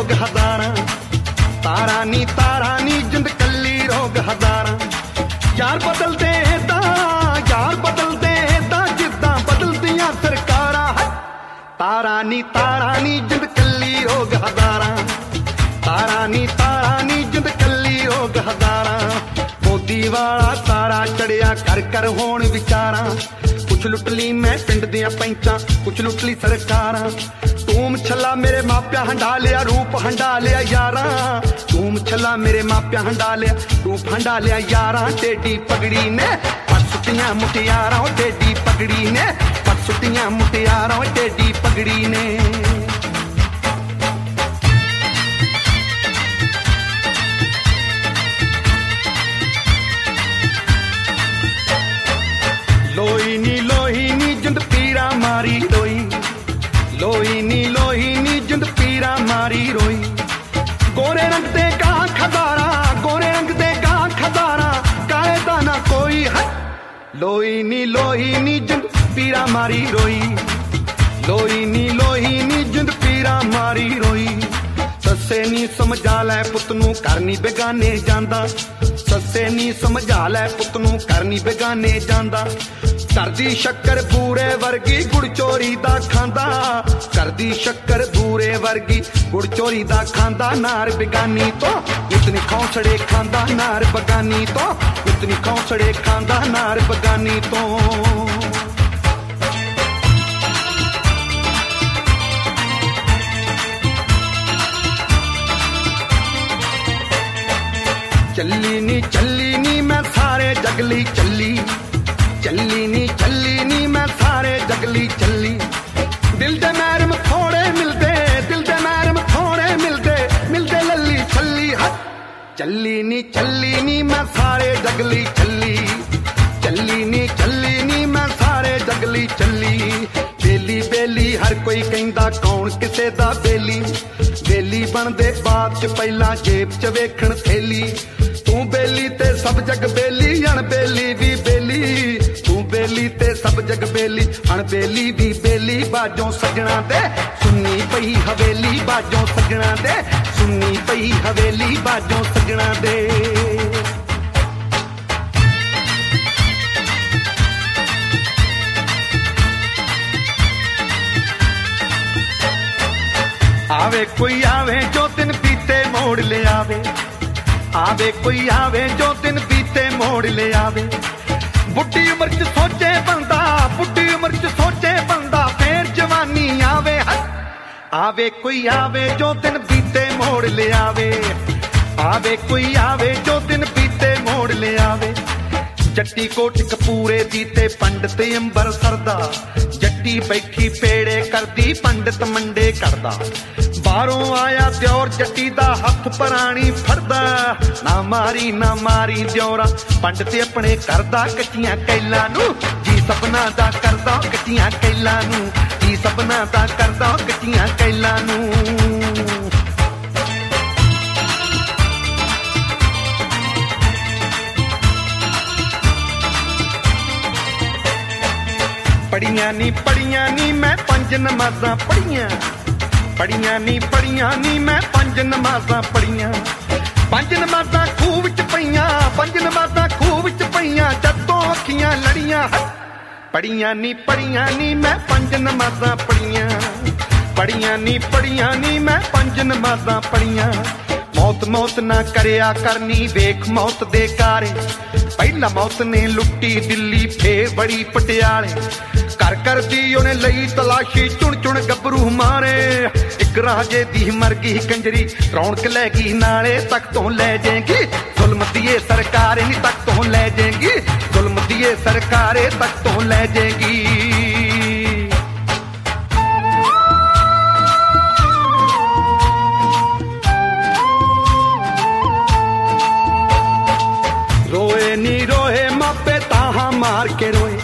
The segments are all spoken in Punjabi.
ਰੋਗ ਹਜ਼ਾਰਾਂ, ਤਾਰਾਂ ਨੀ ਜਿੰਦ ਕੱਲੀ ਰੋਗ ਹਜ਼ਾਰਾਂ। ਯਾਰ ਬਦਲਦੇ ਤਾਂ ਜਿੱਦਾਂ ਬਦਲਦੀਆਂ ਸਰਕਾਰਾਂ। ਤਾਰਾਂ ਨੀ ਜਿੰਦ ਕੱਲੀ ਰੋਗ ਹਜ਼ਾਰਾਂ, ਤਾਰਾਂ ਨੀ ਜਿੰਦ ਕੱਲੀ ਰੋਗ ਹਜ਼ਾਰਾਂ। ਮੋਦੀ ਵਾਲਾ ਤਾਰਾ ਚੜਿਆ ਕਰ ਹੋਣ ਵਿਚਾਰਾਂ। ਕੁਛ ਲੁੱਟ ਲਈ ਮੈਂ ਪਿੰਡ ਦੀਆਂ ਪੈਂਚਾਂ, ਕੁਛ ਲੁੱਟ ਲਈ ਸਰਕਾਰਾਂ। ਤੂੰ ਛੱਲਾ ਮੇਰੇ ਮਾਪਿਆਂ ਹੰਡਾ ਲਿਆ, ਰੂਪ ਹੰਡਾ ਲਿਆ ਯਾਰਾਂ। ਤੂੰ ਛੱਲਾ ਮੇਰੇ ਮਾਪਿਆਂ ਹੰਡਾ ਲਿਆ, ਰੂਪ ਹੰਡਾ ਲਿਆ ਯਾਰਾਂ। ਟੇਢੀ ਪਗੜੀ ਨੇ ਪੱਟ ਸੁੱਟੀਆਂ ਮੁਟਿਆਰਾਂ, ਟੇਢੀ ਪਗੜੀ ਨੇ ਪੱਟ ਸੁੱਟੀਆਂ ਮੁਟਿਆਰਾਂ, ਟੇਢੀ ਪਗੜੀ ਨੇ। ਲੋਈ ਨੀ ਜਿੰਦ ਪੀਰਾ ਮਾਰੀ ਰੋਈ, ਲੋਈ ਨੀ ਜਿੰਦ ਪੀਰਾ ਮਾਰੀ ਰੋਈ। ਗੋਰੇ ਰੰਗ ਦੇ ਗਾਂ ਖਦਾਰਾਂ, ਗੋਰੇ ਰੰਗ ਦੇ ਗਾਂ ਖਦਾਰਾਂ, ਕਾਲੇ ਦਾ ਨਾ ਕੋਈ ਹੈ। ਲੋਈ ਨੀ ਜਿੰਦ ਪੀਰਾ ਮਾਰੀ ਰੋਈ, ਲੋਈ ਨੀ ਜਿੰਦ ਪੀਰਾ ਮਾਰੀ ਰੋਈ। ਸੱਸੇ ਨੀ ਸਮਝਾ ਲੈ ਪੁੱਤ ਨੂੰ ਘਰ ਨੀ ਬੇਗਾਨੇ ਜਾਂਦਾ, ਸੱਸੇ ਨੀ ਸਮਝਾ ਲੈ ਪੁੱਤ ਨੂੰ ਘਰ ਨੀ ਬੇਗਾਨੇ ਜਾਂਦਾ। ਕਰਦੀ ਸ਼ੱਕਰ ਬੂਰੇ ਵਰਗੀ ਗੁੜ ਚੋਰੀ ਦਾ ਖਾਂਦਾ, ਕਰਦੀ ਸ਼ੱਕਰ ਬੂਰੇ ਵਰਗੀ ਗੁੜ ਚੋਰੀ ਦਾ ਖਾਂਦਾ। ਨਾਰ ਬੇਗਾਨੀ ਤੋਂ ਇਤਨੀ ਖੌਸੜੇ ਖਾਂਦਾ, ਨਾਰ ਬਗਾਨੀ ਤੋਂ ਇਤਨੀ ਖੌਸੜੇ ਖਾਂਦਾ, ਨਾਰ ਬਗਾਨੀ ਤੋਂ। ਚੱਲੀ ਨੀ ਮੈਂ ਸਾਰੇ ਜਗ ਲਈ ਚੱਲੀ, ਚੱਲੀ ਨੀ ਮੈਂ ਸਾਰੇ ਜਗ ਲਈ ਚੱਲੀ। ਦਿਲ ਦੇ ਮਹਿਰਮ ਥੋੜੇ ਮਿਲਦੇ, ਦਿਲ ਦੇ ਮਹਿਰਮ ਥੋੜੇ ਮਿਲਦੇ, ਮਿਲਦੇ ਲੱਲੀ ਛੱਲੀ। ਚੱਲੀ ਨੀ ਮੈਂ ਸਾਰੇ ਜਗ ਲਈ ਚੱਲੀ, ਚੱਲੀ ਨੀ ਮੈਂ ਸਾਰੇ ਜਗ ਲਈ ਚੱਲੀ। ਬੇਲੀ ਹਰ ਕੋਈ ਕਹਿੰਦਾ ਕੌਣ ਕਿਸੇ ਦਾ ਬੇਲੀ, ਬੇਲੀ ਬਣਦੇ ਬਾਅਦ ਚ ਪਹਿਲਾਂ ਜੇਬ ਚ ਵੇਖਣ ਥੇਲੀ। ਤੂੰ ਬੇਲੀ ਤੇ ਸਭ ਜਗ ਬੇਲੀ, ਅਣਬੇਲੀ ਵੀ ਬੇਲੀ। ਤੂੰ ਬੇਲੀ ਤੇ ਸਭ ਜਗ ਬੇਲੀ, ਅਣਬੇਲੀ ਵੀ ਬੇਲੀ। ਬਾਜੋਂ ਸੱਜਣਾ ਦੇ ਸੁੰਨੀ ਪਈ ਹਵੇਲੀ, ਬਾਜੋਂ ਸੱਜਣਾ ਦੇ ਸੁੰਨੀ ਪਈ ਹਵੇਲੀ, ਬਾਜੋਂ ਸੱਜਣਾ ਦੇ। ਆਵੇ ਕੋਈ ਆਵੇ ਜੋ ਦਿਨ ਬੀਤੇ ਮੋੜ ਲਿਆਵੇ, ਆਵੇ ਕੋਈ ਆਵੇ ਜੋ ਦਿਨ ਬੀਤੇ ਮੋੜ ਲਿਆਵੇ। ਬੁੱਢੀ ਉਮਰ ਚ ਸੋਚੇ ਬੰਦਾ, ਬੁੱਢੀ ਉਮਰ ਚ ਸੋਚੇ ਬੰਦਾ, ਫੇਰ ਜਵਾਨੀ ਆਵੇ। ਆਵੇ ਕੋਈ ਆਵੇ ਜੋ ਦਿਨ ਬੀਤੇ ਮੋੜ ਲਿਆਵੇ, ਆਵੇ ਕੋਈ ਆਵੇ ਜੋ ਦਿਨ ਬੀਤੇ ਮੋੜ ਲਿਆਵੇ। ਜੱਟੀ ਕੋਟ ਕਪੂਰੇ ਦੀ ਤੇ ਪੰਡਤ ਅੰਬਰਸਰ ਦਾ, ਜੱਟੀ ਬੈਠੀ ਪੇੜੇ ਕਰਦੀ ਪੰਡਤ ਮੰਡੇ ਕਰਦਾ। ਬਾਹਰੋਂ ਆਇਆ ਦਿਓਰ ਜੱਟੀ ਦਾ ਹੱਥ ਪਰਾਣੀ ਫੜਦਾ, ਨਾ ਮਾਰੀ ਦਿਓਰਾ ਪੰਡਤ ਆਪਣੇ ਕਰਦਾ। ਕੱਚੀਆਂ ਕੈਲਾਂ ਨੂੰ ਜੀ ਸਪਨਾ ਦਾ ਕਰਦਾ, ਕੱਚੀਆਂ ਕੈਲਾਂ ਨੂੰ ਜੀ ਸਪਨਾ ਦਾ ਕਰਦਾ, ਕੱਚੀਆਂ ਕੈਲਾਂ ਨੂੰ। ਪੜੀਆਂ ਨੀ ਮੈਂ ਪੰਜ ਨਮਾਜ਼ਾਂ ਪੜੀਆਂ, ਪੜੀਆਂ ਨੀ ਮੈਂ ਪੰਜ ਨਮਾਜ਼ਾਂ ਪੜੀਆਂ। ਪੰਜ ਨਮਾਜ਼ਾਂ ਖੂਹ ਵਿੱਚ ਪਈਆਂ, ਪੰਜ ਨਮਾਜ਼ਾਂ ਖੂਹ ਵਿੱਚ ਪਈਆਂ, ਜਦੋਂ ਅੱਖੀਆਂ ਲੜੀਆਂ। ਪੜੀਆਂ ਨੀ ਮੈਂ ਪੰਜ ਨਮਾਜ਼ਾਂ ਪੜੀਆਂ, ਪੜੀਆਂ ਨੀ ਮੈਂ ਪੰਜ ਨਮਾਜ਼ਾਂ ਪੜੀਆਂ। ਮੌਤ ਨਾ ਕਰਿਆ ਕਰਨੀ ਵੇਖ ਮੌਤ ਦੇ ਕਾਰੇ, ਪਹਿਲਾਂ ਮੌਤ ਨੇ ਲੁੱਟੀ ਦਿੱਲੀ ਫੇਰ ਬੜੀ ਪਟਿਆਲੇ। ਕਰਦੀ ਉਹਨੇ ਲਈ ਤਲਾਸ਼ੀ, ਚੁਣ ਗੱਭਰੂ ਮਾਰੇ। ਇੱਕ ਰਾਜੇ ਦੀ ਮਰ ਗਈ ਕੰਜਰੀ, ਰੌਣਕ ਲੈ ਗਈ ਨਾਲੇ। ਤੱਕ ਤੋਂ ਲੈ ਜਾਏਗੀ ਜ਼ੁਲਮ ਦੀਏ ਸਰਕਾਰੇ ਨੀ, ਤੱਕ ਤੋਂ ਲੈ ਜਾਏਗੀ ਜ਼ੁਲਮ ਦੀਏ ਸਰਕਾਰੇ, ਤੱਕ ਤੋਂ ਲੈ ਜਾਏਗੀ। ਰੋਏ ਮਾਪੇ ਤਾਹਾਂ ਮਾਰ ਕੇ ਰੋਏ,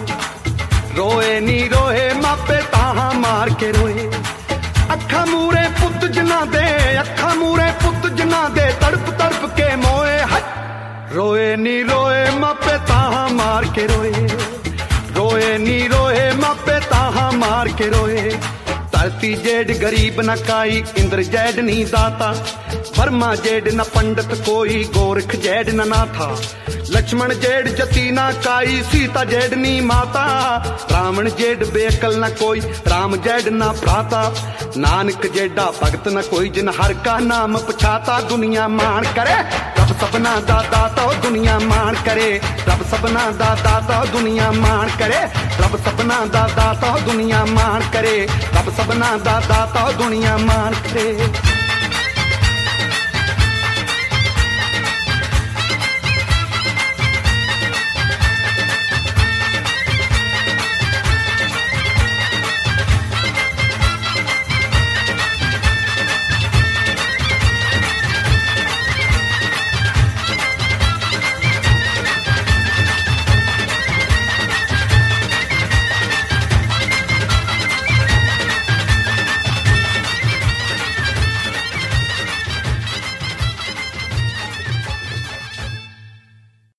ਰੋਏ ਮਾਪੇ ਤਾਹਾਂ ਮਾਰ ਕੇ ਰੋਏ। ਅੱਖਾਂ ਮੂਰੇ ਪੁੱਤ ਜਿਨ੍ਹਾਂ ਦੇ, ਅੱਖਾਂ ਮੂਰੇ ਪੁੱਤ ਜਿਨ੍ਹਾਂ ਦੇ, ਤੜਪ ਕੇ ਮੋਏ। ਰੋਏ ਮਾਪੇ ਤਾਹਾਂ ਮਾਰ ਕੇ ਰੋਏ, ਰੋਏ ਮਾਪੇ ਤਾਹਾਂ ਮਾਰ ਕੇ ਰੋਏ। धरती जेड गरीब न काई, इंद्र जैड नी दाता, वर्मा जेड न पंडित कोई, गोरख जेड न नाथा, लक्ष्मण जेड जती ना काई, सीता जेड नी माता, रावण जेड बेअकल न कोई, राम जेड ना भ्राता, नानक जेडा भगत न कोई, जिन हर का नाम पछाता। दुनिया मान करे रब सबना दा दाता, दुनिया मान करे रब सबना दा दाता, दुनिया मान करे रब सबना दा दाता, दुनिया मान करे रब सबना दा दाता, दुनिया मान करे।